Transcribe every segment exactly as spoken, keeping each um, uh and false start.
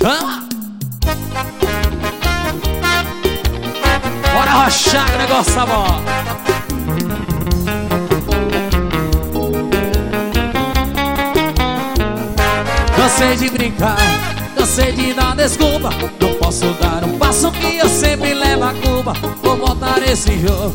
Chama! Bora rochar que o negócio tá bom. Cansei de brincar, cansei de dar desculpa. Não posso dar um passo que eu sempre levo a culpa. Vou botar esse jogo.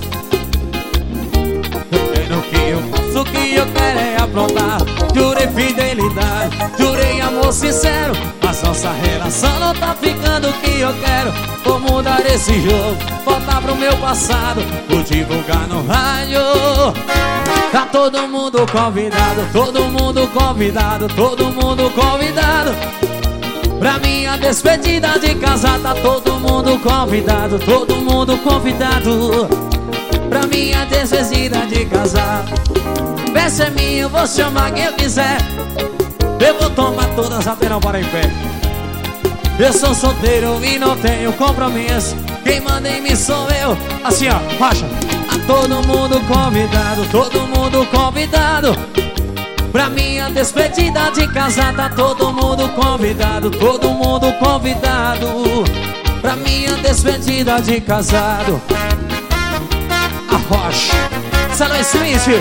Eu quero que eu faço, o que eu quero é aprontar. Jurei fidelidade, jurei amor sincero, mas nossa relação não tá ficando o que eu quero. Vou mudar esse jogo, voltar pro meu passado, vou divulgar no rádio. Tá todo mundo convidado, todo mundo convidado, todo mundo convidado. Pra minha despedida de casar, tá todo mundo convidado, todo mundo convidado. Pra minha despedida de casar. Peça é minha, eu vou chamar quem eu quiser. Eu vou tomar todas até não parar em pé. Eu sou solteiro e não tenho compromisso. Quem manda em mim sou eu. Assim ó, rocha. A todo mundo convidado, todo mundo convidado. Pra minha despedida de casar, tá todo mundo convidado, todo mundo convidado. Pra minha despedida de casado. Arrocha, Salão Smith.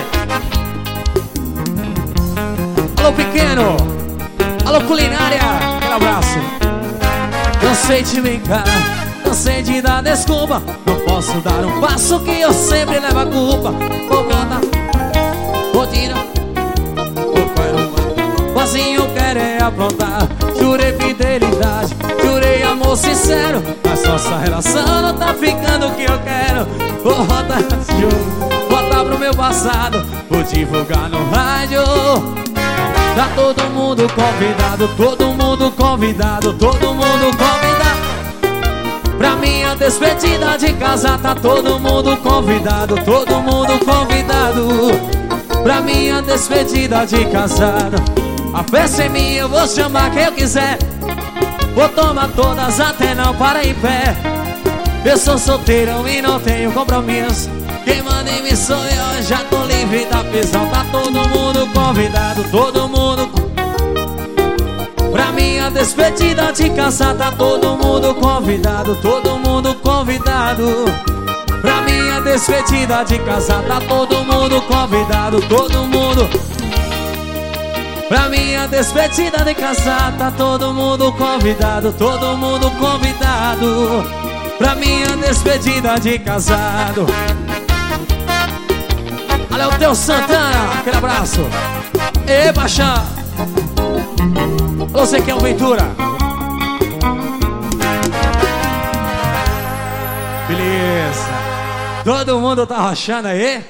Alô pequeno, alô culinária, aquele abraço. Cansei de brincar, cansei de dar desculpa. Não posso dar um passo que eu sempre levo a culpa. Vou botar, vou tirar, vou quero, sozinho quero é aprontar. Jurei fidelidade, jurei amor sincero, mas nossa relação não tá ficando o que eu quero. Vou rodar esse jogo, voltar pro meu passado, vou divulgar no rádio. Tá todo mundo convidado, todo mundo convidado, todo mundo convidado. Pra minha despedida de casar, tá todo mundo convidado, todo mundo convidado. Pra minha despedida de casado. A festa é minha, eu vou chamar quem eu quiser. Vou tomar todas até não parar em pé. Eu sou solteiro e não tenho compromisso. Quem manda em mim sou eu, já tô livre da prisão. Tá todo mundo convidado, todo mundo. Pra minha despedida de casar, tá todo mundo convidado, todo mundo convidado. Pra minha despedida de casar, tá todo mundo convidado, todo mundo. Pra minha despedida de casar, tá todo mundo convidado, todo mundo convidado. Pra minha despedida de casado. Olha o teu Santana, aquele abraço. Ê, Baixão. Você quer um Ventura? Beleza. Todo mundo tá rochando aí?